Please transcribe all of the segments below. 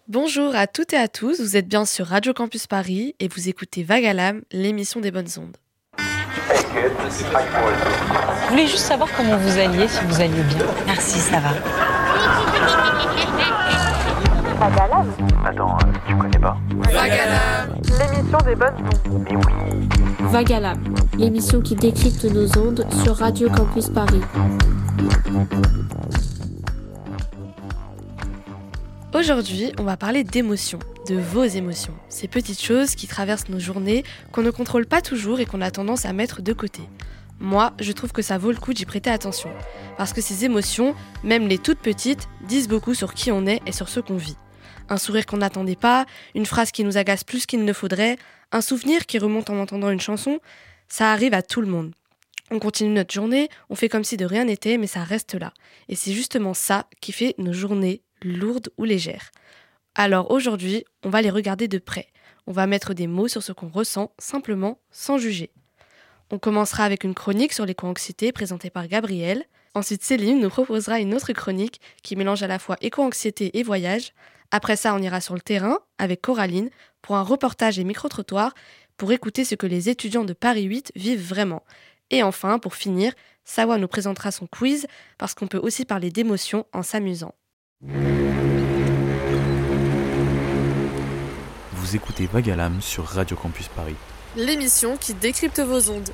Bonjour à toutes et à tous, vous êtes bien sur Radio Campus Paris et vous écoutez Vague à l'âme, l'émission des bonnes ondes. Je voulais juste savoir comment vous alliez, si vous alliez bien. Merci, ça va. Vague à l'âme. Attends, tu connais pas? Vague à l'âme, L'émission des bonnes ondes. Mais oui. Vague à l'âme, l'émission qui décrypte nos ondes sur Radio Campus Paris. Aujourd'hui, on va parler d'émotions, de vos émotions, ces petites choses qui traversent nos journées, qu'on ne contrôle pas toujours et qu'on a tendance à mettre de côté. Moi, je trouve que ça vaut le coup d'y prêter attention, parce que ces émotions, même les toutes petites, disent beaucoup sur qui on est et sur ce qu'on vit. Un sourire qu'on n'attendait pas, une phrase qui nous agace plus qu'il ne faudrait, un souvenir qui remonte en entendant une chanson, ça arrive à tout le monde. On continue notre journée, on fait comme si de rien n'était, mais ça reste là. Et c'est justement ça qui fait nos journées lourdes ou légères. Alors aujourd'hui, on va les regarder de près. On va mettre des mots sur ce qu'on ressent, simplement, sans juger. On commencera avec une chronique sur l'éco-anxiété présentée par Gabriel. Ensuite, Céline nous proposera une autre chronique qui mélange à la fois éco-anxiété et voyage. Après ça, on ira sur le terrain avec Coraline pour un reportage et micro-trottoir pour écouter ce que les étudiants de Paris 8 vivent vraiment. Et enfin, pour finir, Sawa nous présentera son quiz parce qu'on peut aussi parler d'émotions en s'amusant. Vous écoutez Vague à l'âme sur Radio Campus Paris. L'émission qui décrypte vos ondes.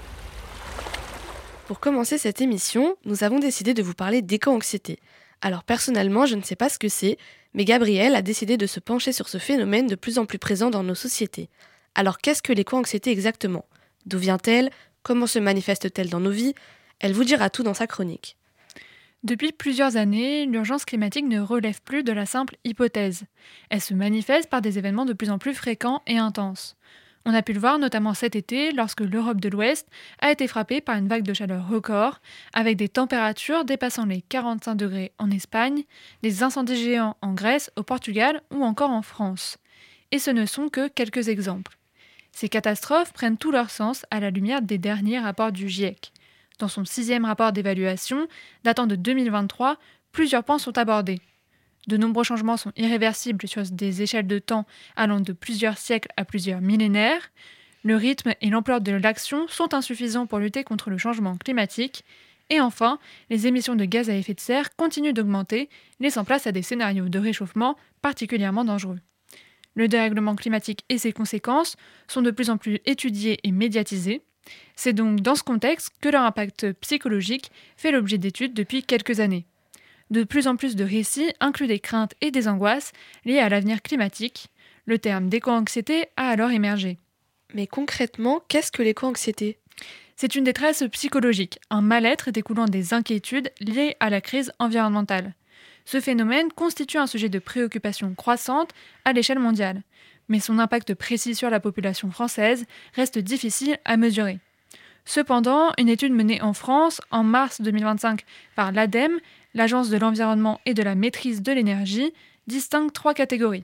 Pour commencer cette émission, nous avons décidé de vous parler d'éco-anxiété. Alors personnellement, je ne sais pas ce que c'est, mais Gabriel a décidé de se pencher sur ce phénomène de plus en plus présent dans nos sociétés. Alors qu'est-ce que l'éco-anxiété exactement ? D'où vient-elle ? Comment se manifeste-t-elle dans nos vies ? Elle vous dira tout dans sa chronique. Depuis plusieurs années, l'urgence climatique ne relève plus de la simple hypothèse. Elle se manifeste par des événements de plus en plus fréquents et intenses. On a pu le voir notamment cet été lorsque l'Europe de l'Ouest a été frappée par une vague de chaleur record, avec des températures dépassant les 45 degrés en Espagne, des incendies géants en Grèce, au Portugal ou encore en France. Et ce ne sont que quelques exemples. Ces catastrophes prennent tout leur sens à la lumière des derniers rapports du GIEC. Dans son 6e rapport d'évaluation, datant de 2023, plusieurs points sont abordés. De nombreux changements sont irréversibles sur des échelles de temps allant de plusieurs siècles à plusieurs millénaires. Le rythme et l'ampleur de l'action sont insuffisants pour lutter contre le changement climatique. Et enfin, les émissions de gaz à effet de serre continuent d'augmenter, laissant place à des scénarios de réchauffement particulièrement dangereux. Le dérèglement climatique et ses conséquences sont de plus en plus étudiés et médiatisés. C'est donc dans ce contexte que leur impact psychologique fait l'objet d'études depuis quelques années. De plus en plus de récits incluent des craintes et des angoisses liées à l'avenir climatique. Le terme d'éco-anxiété a alors émergé. Mais concrètement, qu'est-ce que l'éco-anxiété ? C'est une détresse psychologique, un mal-être découlant des inquiétudes liées à la crise environnementale. Ce phénomène constitue un sujet de préoccupation croissante à l'échelle mondiale, mais son impact précis sur la population française reste difficile à mesurer. Cependant, une étude menée en France en mars 2025 par l'ADEME, l'Agence de l'environnement et de la maîtrise de l'énergie, distingue 3 catégories.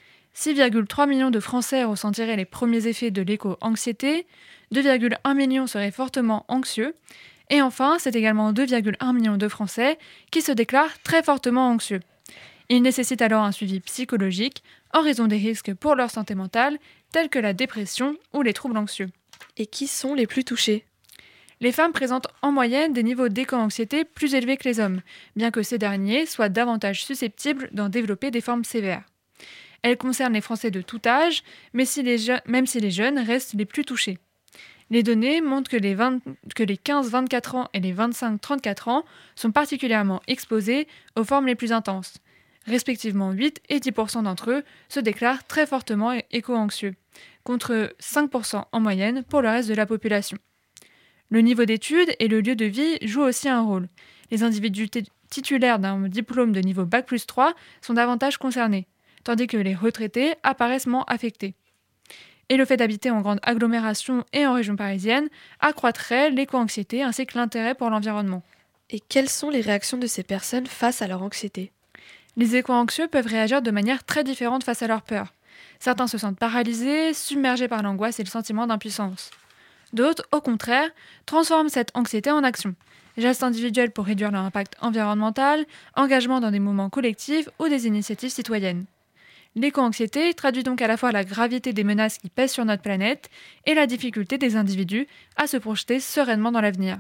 6,3 millions de Français ressentiraient les premiers effets de l'éco-anxiété, 2,1 millions seraient fortement anxieux, et enfin, c'est également 2,1 millions de Français qui se déclarent très fortement anxieux. Ils nécessitent alors un suivi psychologique en raison des risques pour leur santé mentale, tels que la dépression ou les troubles anxieux. Et qui sont les plus touchés ? Les femmes présentent en moyenne des niveaux d'éco-anxiété plus élevés que les hommes, bien que ces derniers soient davantage susceptibles d'en développer des formes sévères. Elles concernent les Français de tout âge, même si les jeunes restent les plus touchés. Les données montrent que les 15-24 ans et les 25-34 ans sont particulièrement exposés aux formes les plus intenses. Respectivement 8 et 10% d'entre eux se déclarent très fortement éco-anxieux, contre 5% en moyenne pour le reste de la population. Le niveau d'études et le lieu de vie jouent aussi un rôle. Les individus titulaires d'un diplôme de niveau Bac+3 sont davantage concernés, tandis que les retraités apparaissent moins affectés. Et le fait d'habiter en grande agglomération et en région parisienne accroîtrait l'éco-anxiété ainsi que l'intérêt pour l'environnement. Et quelles sont les réactions de ces personnes face à leur anxiété ? Les éco-anxieux peuvent réagir de manière très différente face à leur peur. Certains se sentent paralysés, submergés par l'angoisse et le sentiment d'impuissance. D'autres, au contraire, transforment cette anxiété en action. Gestes individuels pour réduire leur impact environnemental, engagement dans des moments collectifs ou des initiatives citoyennes. L'éco-anxiété traduit donc à la fois la gravité des menaces qui pèsent sur notre planète et la difficulté des individus à se projeter sereinement dans l'avenir.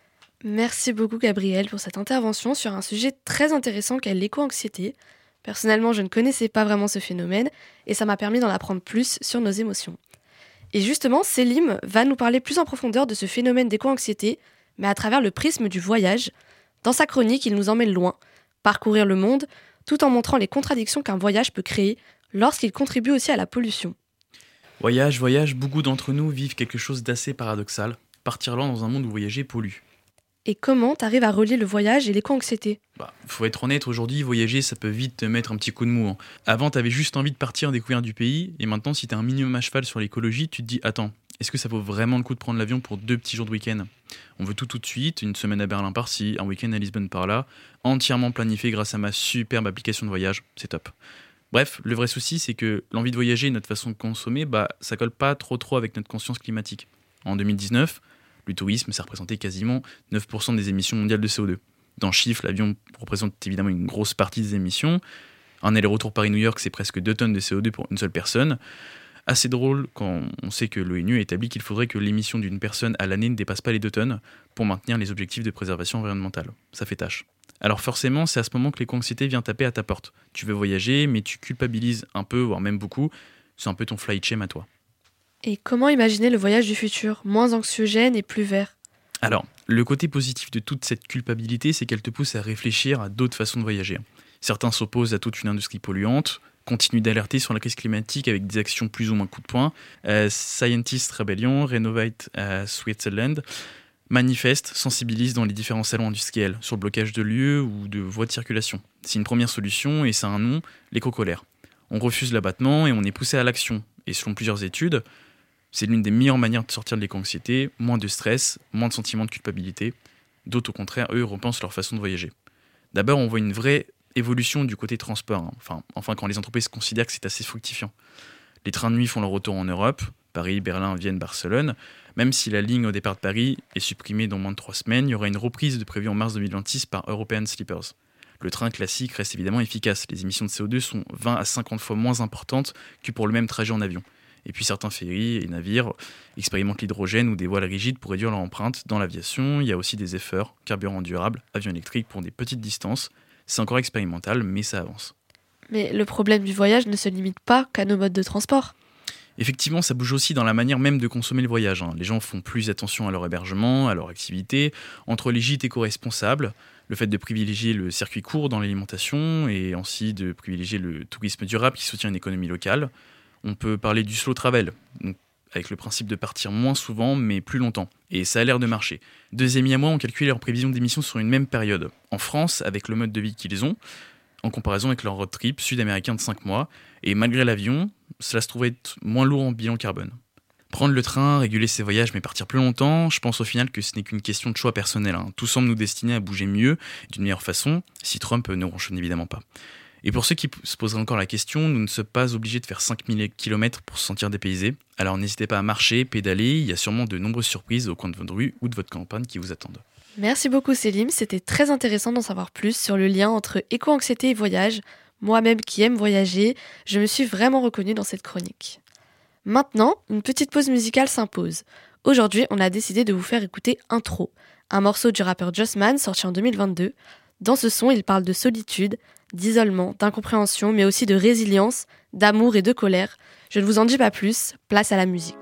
Merci beaucoup Gabrielle pour cette intervention sur un sujet très intéressant qu'est l'éco-anxiété. Personnellement, je ne connaissais pas vraiment ce phénomène et ça m'a permis d'en apprendre plus sur nos émotions. Et justement, Selim va nous parler plus en profondeur de ce phénomène d'éco-anxiété, mais à travers le prisme du voyage. Dans sa chronique, il nous emmène loin, parcourir le monde, tout en montrant les contradictions qu'un voyage peut créer lorsqu'il contribue aussi à la pollution. Voyage, beaucoup d'entre nous vivent quelque chose d'assez paradoxal. Partir loin dans un monde où voyager pollue. Et comment t'arrives à relier le voyage et l'éco-anxiété ? Faut être honnête, aujourd'hui, voyager, ça peut vite te mettre un petit coup de mou. Hein. Avant, t'avais juste envie de partir découvrir du pays, et maintenant, si t'es un minimum à cheval sur l'écologie, tu te dis, attends, est-ce que ça vaut vraiment le coup de prendre l'avion pour 2 petits jours de week-end ? On veut tout de suite, une semaine à Berlin par-ci, un week-end à Lisbonne par-là, entièrement planifié grâce à ma superbe application de voyage, c'est top. Bref, le vrai souci, c'est que l'envie de voyager et notre façon de consommer, ça colle pas trop avec notre conscience climatique. En 2019, le tourisme, ça représentait quasiment 9% des émissions mondiales de CO2. Dans le chiffre, l'avion représente évidemment une grosse partie des émissions. Un aller-retour Paris-New York, c'est presque 2 tonnes de CO2 pour une seule personne. Assez drôle quand on sait que l'ONU a établi qu'il faudrait que l'émission d'une personne à l'année ne dépasse pas les 2 tonnes pour maintenir les objectifs de préservation environnementale. Ça fait tâche. Alors forcément, c'est à ce moment que l'éco-anxiété vient taper à ta porte. Tu veux voyager, mais tu culpabilises un peu, voire même beaucoup. C'est un peu ton flight shame à toi. Et comment imaginer le voyage du futur, moins anxiogène et plus vert ? Alors, le côté positif de toute cette culpabilité, c'est qu'elle te pousse à réfléchir à d'autres façons de voyager. Certains s'opposent à toute une industrie polluante, continuent d'alerter sur la crise climatique avec des actions plus ou moins coup de poing. Scientist Rebellion, Renovate Switzerland manifestent, sensibilisent dans les différents salons industriels sur le blocage de lieux ou de voies de circulation. C'est une première solution et ça a un nom, l'éco-colère. On refuse l'abattement et on est poussé à l'action. Et selon plusieurs études, c'est l'une des meilleures manières de sortir de l'éco-anxiété, moins de stress, moins de sentiments de culpabilité. D'autres, au contraire, eux, repensent leur façon de voyager. D'abord, on voit une vraie évolution du côté transport. Enfin, quand les entreprises considèrent que c'est assez fructifiant. Les trains de nuit font leur retour en Europe, Paris, Berlin, Vienne, Barcelone. Même si la ligne au départ de Paris est supprimée dans moins de 3 semaines, il y aura une reprise de prévue en mars 2026 par European Sleepers. Le train classique reste évidemment efficace. Les émissions de CO2 sont 20 à 50 fois moins importantes que pour le même trajet en avion. Et puis certains ferries et navires expérimentent l'hydrogène ou des voiles rigides pour réduire leur empreinte. Dans l'aviation, il y a aussi des efforts, carburant durable, avion électrique pour des petites distances. C'est encore expérimental, mais ça avance. Mais le problème du voyage ne se limite pas qu'à nos modes de transport. Effectivement, ça bouge aussi dans la manière même de consommer le voyage. Les gens font plus attention à leur hébergement, à leur activité. Entre les gîtes éco-responsables, le fait de privilégier le circuit court dans l'alimentation et ainsi de privilégier le tourisme durable qui soutient une économie locale. On peut parler du slow travel, donc avec le principe de partir moins souvent mais plus longtemps. Et ça a l'air de marcher. 2 amis à moi ont calculé leurs prévisions d'émissions sur une même période. En France, avec le mode de vie qu'ils ont, en comparaison avec leur road trip sud-américain de 5 mois. Et malgré l'avion, cela se trouvait être moins lourd en bilan carbone. Prendre le train, réguler ses voyages, mais partir plus longtemps, je pense au final que ce n'est qu'une question de choix personnel. Tout semble nous destiner à bouger mieux, d'une meilleure façon, si Trump ne ronchonne évidemment pas. Et pour ceux qui se poseraient encore la question, nous ne sommes pas obligés de faire 5000 km pour se sentir dépaysé. Alors n'hésitez pas à marcher, pédaler, il y a sûrement de nombreuses surprises au coin de votre rue ou de votre campagne qui vous attendent. Merci beaucoup Selim, c'était très intéressant d'en savoir plus sur le lien entre éco-anxiété et voyage. Moi-même qui aime voyager, je me suis vraiment reconnue dans cette chronique. Maintenant, une petite pause musicale s'impose. Aujourd'hui, on a décidé de vous faire écouter Intro, un morceau du rappeur Jossman sorti en 2022. Dans ce son, il parle de solitude, d'isolement, d'incompréhension, mais aussi de résilience, d'amour et de colère. Je ne vous en dis pas plus, place à la musique.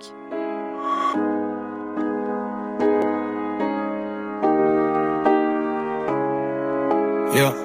Yeah.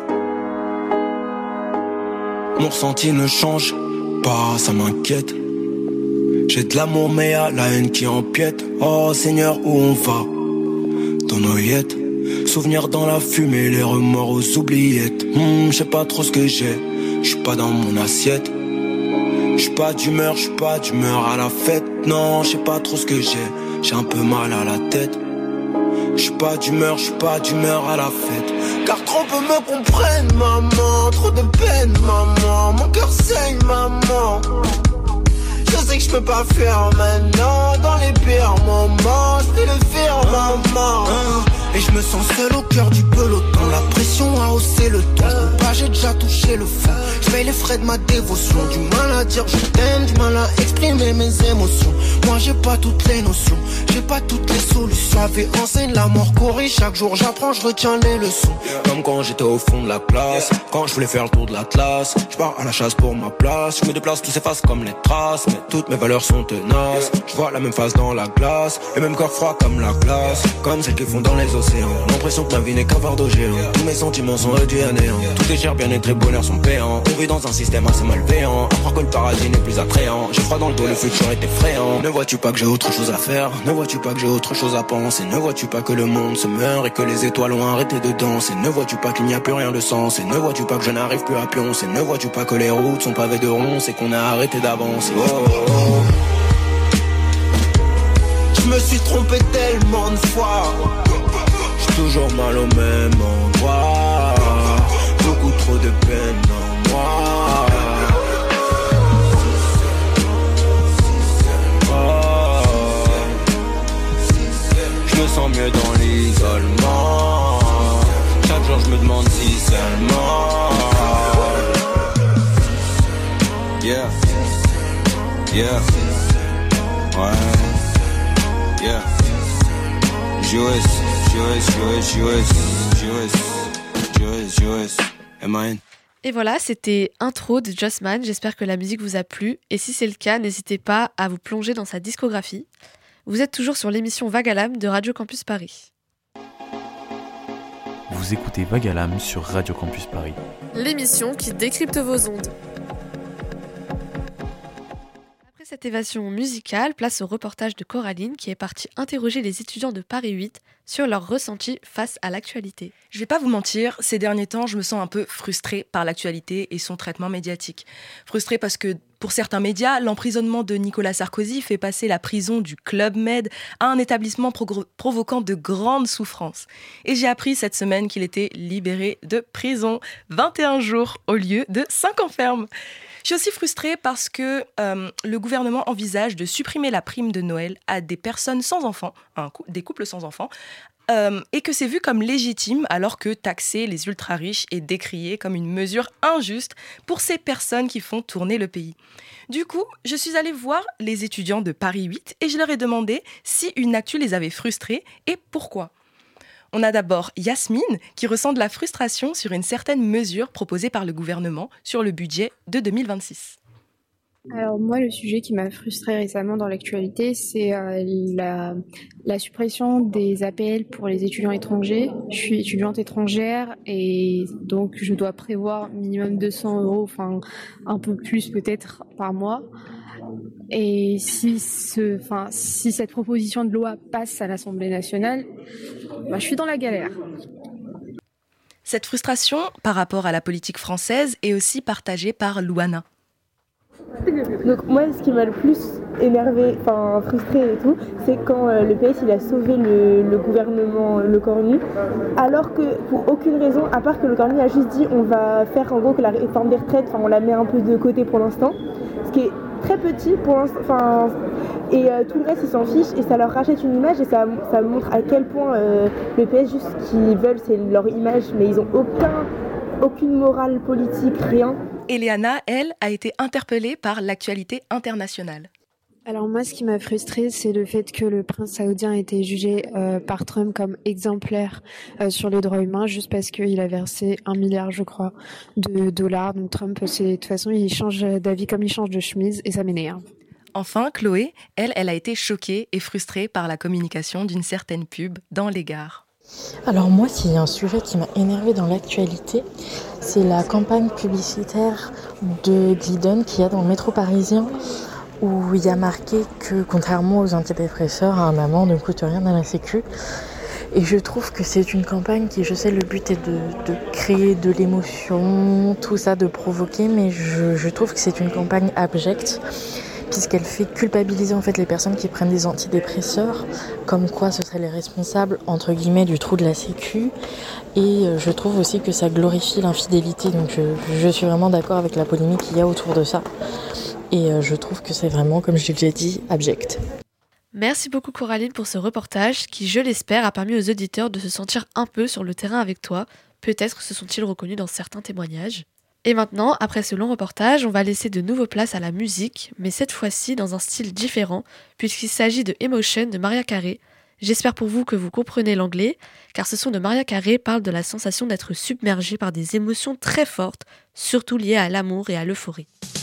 Mon ressenti ne change pas, ça m'inquiète. J'ai de l'amour mais y'a la haine qui empiète. Oh Seigneur, où on va? Dans nos yettes. Souvenirs dans la fumée, les remords aux oubliettes. J'sais pas trop ce que j'ai, j'suis pas dans mon assiette. J'suis pas d'humeur à la fête. Non, j'sais pas trop ce que j'ai un peu mal à la tête. J'suis pas d'humeur à la fête. Car trop peu me comprennent, maman. Trop de peine, maman. Mon cœur saigne, maman. Je sais que j'peux pas faire maintenant. Dans les pires moments, j'peux le faire, maman. Et je me sens seul au cœur du peloton. La pression a haussé le ton. Pas, j'ai déjà touché le fond. Je paye les frais de ma dévotion. Du mal à dire je t'aime, du mal à exprimer mes émotions. Moi j'ai pas toutes les notions, j'ai pas toutes les solutions. J'avais enseigne la mort courir. Chaque jour j'apprends, je retiens les leçons. Comme quand j'étais au fond de la classe, quand je voulais faire le tour de l'Atlas. Je pars à la chasse pour ma place. Je me déplace, tout s'efface comme les traces. Mais toutes mes valeurs sont tenaces. Je vois la même face dans la glace, le même corps froid comme la glace. Comme celles qui font dans les océans. L'impression que ma vie n'est qu'un fardeau géant. Tous mes sentiments sont réduits à néant. Tout est cher, bien-être et bonheur sont payants. On vit dans un système assez malveillant. Apprends que le paradis n'est plus attrayant. J'ai froid dans le dos, le futur est effrayant. Ne vois-tu pas que j'ai autre chose à faire? Ne vois-tu pas que j'ai autre chose à penser? Ne vois-tu pas que le monde se meurt et que les étoiles ont arrêté de danser? Ne vois-tu pas qu'il n'y a plus rien de sens? Et ne vois-tu pas que je n'arrive plus à pioncer? Ne vois-tu pas que les routes sont pavées de ronces et qu'on a arrêté d'avancer? Oh, oh, oh. Je me suis trompé tellement de fois. J'ai toujours mal au même endroit. Beaucoup trop de peine en moi. Je me sens mieux dans l'isolement. Chaque jour je me demande si seulement. Yeah. Yeah. Ouais. Yeah. Et voilà, c'était Intro de Jossman. J'espère que la musique vous a plu. Et si c'est le cas, n'hésitez pas à vous plonger dans sa discographie. Vous êtes toujours sur l'émission Vague à l'âme de Radio Campus Paris. Vous écoutez Vague à l'âme sur Radio Campus Paris. L'émission qui décrypte vos ondes. Après cette évasion musicale, place au reportage de Coraline qui est partie interroger les étudiants de Paris 8 sur leurs ressentis face à l'actualité. Je vais pas vous mentir, ces derniers temps, je me sens un peu frustrée par l'actualité et son traitement médiatique. Frustrée parce que pour certains médias, l'emprisonnement de Nicolas Sarkozy fait passer la prison du Club Med à un établissement provoquant de grandes souffrances. Et j'ai appris cette semaine qu'il était libéré de prison, 21 jours au lieu de 5 ans ferme. Je suis aussi frustrée parce que le gouvernement envisage de supprimer la prime de Noël à des personnes sans enfants, des couples sans enfants, et que c'est vu comme légitime alors que taxer les ultra-riches est décrié comme une mesure injuste pour ces personnes qui font tourner le pays. Du coup, je suis allée voir les étudiants de Paris 8 et je leur ai demandé si une actu les avait frustrés et pourquoi. On a d'abord Yasmine qui ressent de la frustration sur une certaine mesure proposée par le gouvernement sur le budget de 2026. Alors moi, le sujet qui m'a frustrée récemment dans l'actualité, c'est la suppression des APL pour les étudiants étrangers. Je suis étudiante étrangère et donc je dois prévoir minimum 200 €, enfin un peu plus peut-être par mois. Et si cette proposition de loi passe à l'Assemblée nationale, je suis dans la galère. Cette frustration par rapport à la politique française est aussi partagée par Louana. Donc moi, ce qui m'a le plus énervé, frustré et tout, c'est quand le PS il a sauvé le gouvernement Le Cornu, alors que pour aucune raison, à part que Le Cornu a juste dit on va faire en gros que la réforme des retraites, on la met un peu de côté pour l'instant, ce qui est très petit pour l'instant, et tout le reste ils s'en fichent et ça leur rachète une image et ça montre à quel point le PS juste ce qu'ils veulent c'est leur image, mais ils ont aucune morale politique, rien. Eliana, elle, a été interpellée par l'actualité internationale. Alors moi, ce qui m'a frustrée, c'est le fait que le prince saoudien a été jugé par Trump comme exemplaire sur les droits humains, juste parce qu'il a versé 1 milliard, je crois, de dollars. Donc Trump, de toute façon, il change d'avis comme il change de chemise, et ça m'énerve. Enfin, Chloé, elle a été choquée et frustrée par la communication d'une certaine pub dans les gares. Alors moi, s'il y a un sujet qui m'a énervée dans l'actualité, c'est la campagne publicitaire de Glidden qu'il y a dans le métro parisien, où il y a marqué que, contrairement aux antidépresseurs, un amant ne coûte rien à la Sécu. Et je trouve que c'est une campagne qui, je sais, le but est de créer de l'émotion, tout ça, de provoquer, mais je trouve que c'est une campagne abjecte, puisqu'elle fait culpabiliser en fait les personnes qui prennent des antidépresseurs, comme quoi ce seraient les responsables entre guillemets du trou de la Sécu, et je trouve aussi que ça glorifie l'infidélité, donc je suis vraiment d'accord avec la polémique qu'il y a autour de ça, et je trouve que c'est vraiment, comme je l'ai dit, abject. Merci beaucoup Coraline pour ce reportage qui, je l'espère, a permis aux auditeurs de se sentir un peu sur le terrain avec toi. Peut-être se sont-ils reconnus dans certains témoignages. Et maintenant, après ce long reportage, on va laisser de nouveau place à la musique, mais cette fois-ci dans un style différent, puisqu'il s'agit de Emotion de Mariah Carey. J'espère pour vous que vous comprenez l'anglais, car ce son de Mariah Carey parle de la sensation d'être submergé par des émotions très fortes, surtout liées à l'amour et à l'euphorie.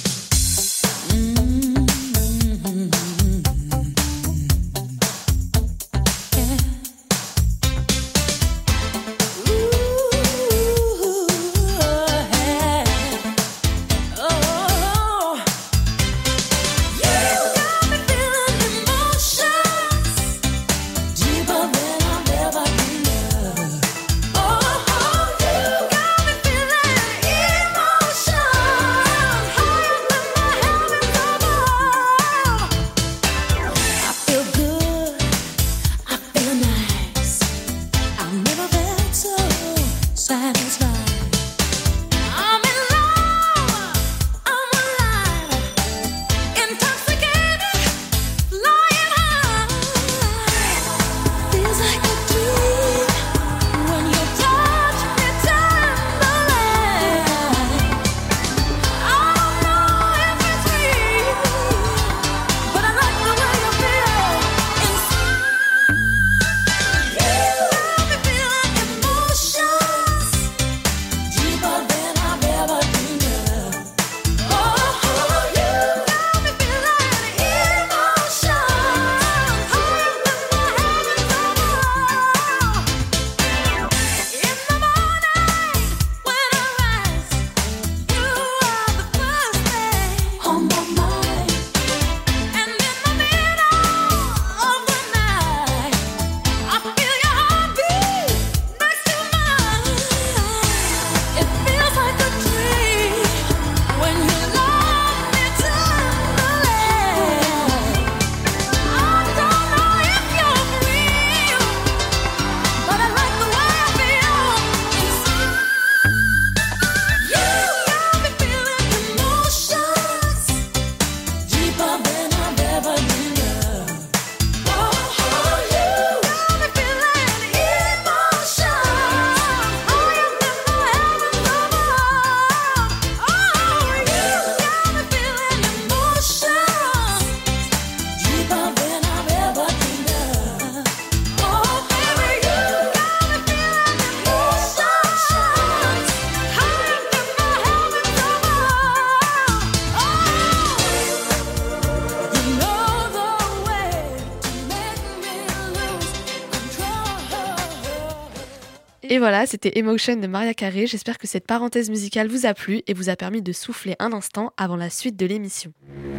Et voilà, c'était Emotion de Mariah Carey. J'espère que cette parenthèse musicale vous a plu et vous a permis de souffler un instant avant la suite de l'émission.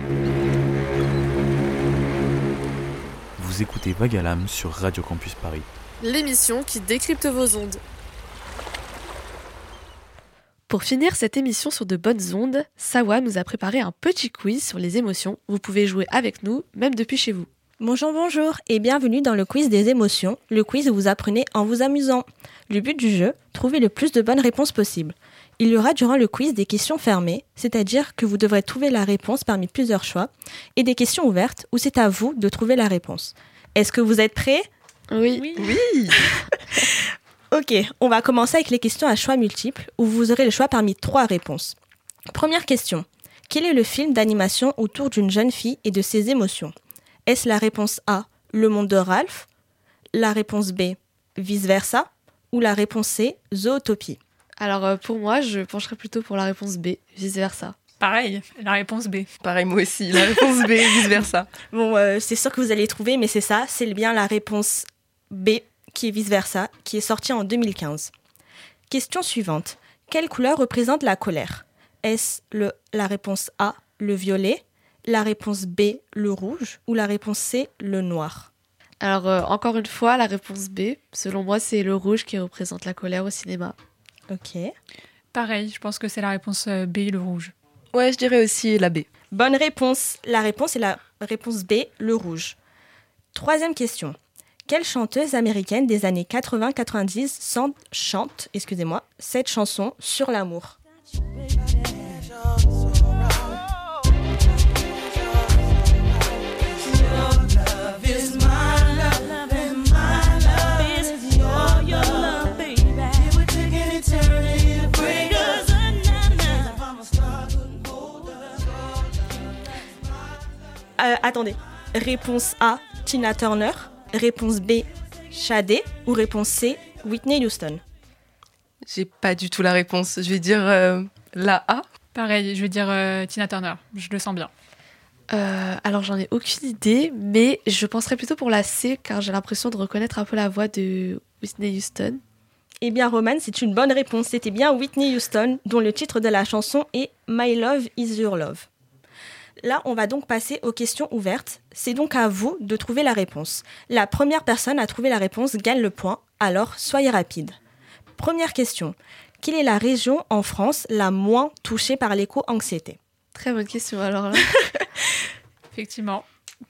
Vous écoutez Vague à l'âme sur Radio Campus Paris. L'émission qui décrypte vos ondes. Pour finir cette émission sur de bonnes ondes, Sawa nous a préparé un petit quiz sur les émotions. Vous pouvez jouer avec nous, même depuis chez vous. Bonjour et bienvenue dans le quiz des émotions, le quiz où vous apprenez en vous amusant. Le but du jeu, trouver le plus de bonnes réponses possibles. Il y aura durant le quiz des questions fermées, c'est-à-dire que vous devrez trouver la réponse parmi plusieurs choix, et des questions ouvertes où c'est à vous de trouver la réponse. Est-ce que vous êtes prêts ? Oui. Ok, on va commencer avec les questions à choix multiples, où vous aurez le choix parmi 3 réponses. Première question. Quel est le film d'animation autour d'une jeune fille et de ses émotions ? Est-ce la réponse A, Le monde de Ralph, la réponse B, Vice versa, ou la réponse C, Zootopie ? Alors pour moi, je pencherais plutôt pour la réponse B, Vice versa. Pareil, la réponse B. Pareil, moi aussi, la réponse B, vice versa. Bon, c'est sûr que vous allez trouver, mais c'est ça, c'est bien la réponse B, qui est Vice versa, qui est sortie en 2015. Question suivante. Quelle couleur représente la colère ? Est-ce la réponse A, le violet, la réponse B, le rouge, ou la réponse C, le noir ? Alors encore une fois, la réponse B. Selon moi, c'est le rouge qui représente la colère au cinéma. Ok. Pareil, je pense que c'est la réponse B, le rouge. Ouais, je dirais aussi la B. Bonne réponse. La réponse est la réponse B, le rouge. Troisième question. Quelle chanteuse américaine des années 80-90 chante cette chanson sur l'amour ? Attendez. Réponse A, Tina Turner. Réponse B, Sade. Ou réponse C, Whitney Houston. J'ai pas du tout la réponse. Je vais dire la A. Pareil, je vais dire Tina Turner. Je le sens bien. Alors j'en ai aucune idée, mais je penserais plutôt pour la C, car j'ai l'impression de reconnaître un peu la voix de Whitney Houston. Eh bien, Romane, c'est une bonne réponse. C'était bien Whitney Houston, dont le titre de la chanson est My Love Is Your Love. Là, on va donc passer aux questions ouvertes. C'est donc à vous de trouver la réponse. La première personne à trouver la réponse gagne le point, alors soyez rapide. Première question. Quelle est la région en France la moins touchée par l'éco-anxiété ? Très bonne question, alors là. Effectivement.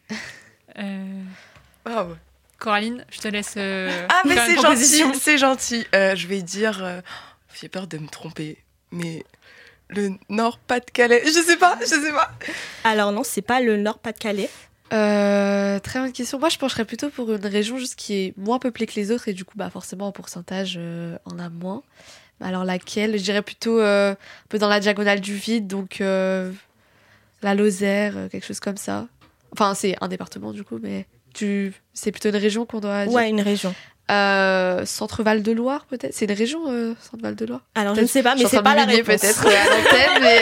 Wow. Coraline, je te laisse mais faire une c'est proposition. gentil, c'est gentil. Je vais dire... j'ai peur de me tromper, mais... Le Nord-Pas-de-Calais, je sais pas. Alors non, c'est pas le Nord-Pas-de-Calais. Très bonne question. Moi, je pencherais plutôt pour une région juste qui est moins peuplée que les autres et du coup, forcément, en pourcentage, on a moins. Alors laquelle ? Je dirais plutôt un peu dans la diagonale du vide, donc la Lozère, quelque chose comme ça. Enfin, c'est un département du coup, mais c'est plutôt une région qu'on doit dire. Ouais, une région. Centre-Val de Loire, peut-être. C'est une région, Centre-Val de Loire. Alors, je ne sais pas, mais c'est pas la réponse. Peut-être à l'antenne, mais...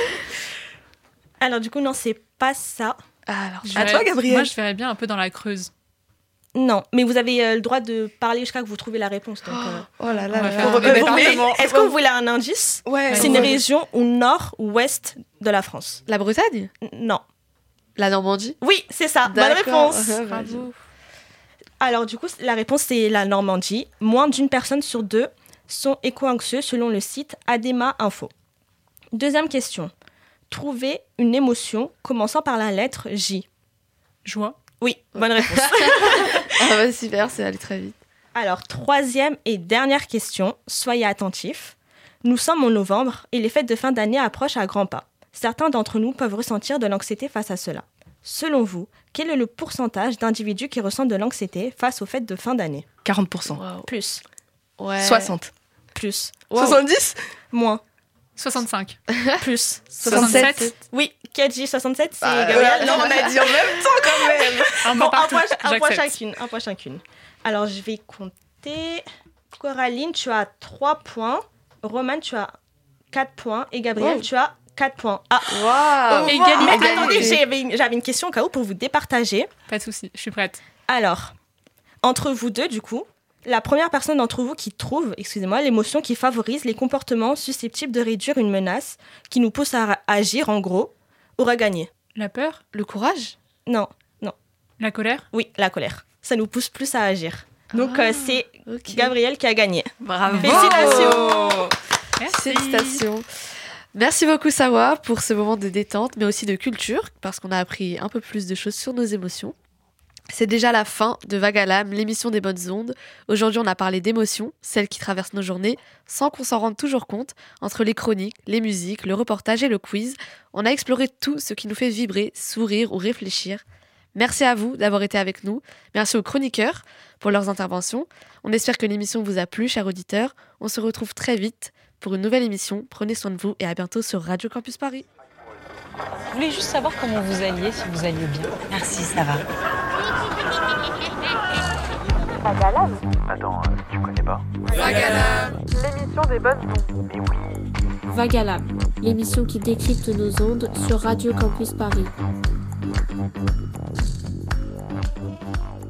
Alors, du coup, non, c'est pas ça. Alors, à toi, Gabrielle. Moi, je verrais bien un peu dans la Creuse. Non, mais vous avez le droit de parler jusqu'à que vous trouviez la réponse. Donc, oh là là. Est-ce que vous voulez un indice ? Ouais. C'est une région au nord-ouest de la France. La Bretagne ? Non. La Normandie ? Oui, c'est ça. Bonne réponse. Bravo. Alors, du coup, la réponse, c'est la Normandie. Moins d'une personne sur 2 sont éco-anxieux selon le site Adema Info. Deuxième question. Trouvez une émotion commençant par la lettre J. Joie. Oui, bonne réponse. Super, c'est allé très vite. Alors, troisième et dernière question. Soyez attentifs. Nous sommes en novembre et les fêtes de fin d'année approchent à grands pas. Certains d'entre nous peuvent ressentir de l'anxiété face à cela. Selon vous, quel est le pourcentage d'individus qui ressentent de l'anxiété face aux fêtes de fin d'année ? 40%. Wow. Plus. Ouais. 60. Plus. Wow. 70 ? Moins. 65. Plus. 67. Oui, qui a dit 67 ? C'est Gabrielle. Non, on a dit en même temps quand même. Bon, un point chacune. Alors, je vais compter. Coraline, tu as 3 points. Romane, tu as 4 points. Et Gabrielle, tu as 4 points. Ah, wow. Égalité. Mais attendez, j'avais une question au cas où pour vous départager. Pas de souci, je suis prête. Alors, entre vous deux, du coup, la première personne d'entre vous qui trouve, l'émotion qui favorise les comportements susceptibles de réduire une menace, qui nous pousse à agir, en gros, aura gagné. La peur ? le courage ? Non. La colère ? Oui, la colère. Ça nous pousse plus à agir. Donc, c'est okay. Gabrielle qui a gagné. Bravo. Félicitations. Félicitations. Merci beaucoup, Sawa, pour ce moment de détente, mais aussi de culture, parce qu'on a appris un peu plus de choses sur nos émotions. C'est déjà la fin de Vague à l'âme, l'émission des bonnes ondes. Aujourd'hui, on a parlé d'émotions, celles qui traversent nos journées, sans qu'on s'en rende toujours compte. Entre les chroniques, les musiques, le reportage et le quiz, on a exploré tout ce qui nous fait vibrer, sourire ou réfléchir. Merci à vous d'avoir été avec nous. Merci aux chroniqueurs pour leurs interventions. On espère que l'émission vous a plu, chers auditeurs. On se retrouve très vite pour une nouvelle émission. Prenez soin de vous et à bientôt sur Radio Campus Paris. Je voulais juste savoir comment vous alliez, si vous alliez bien. Merci, ça va. Vague à l'âme. Attends, tu connais pas ? Vague à l'âme. L'émission des bonnes ondes. Mais oui. Vague à l'âme, l'émission qui décrypte nos ondes sur Radio Campus Paris.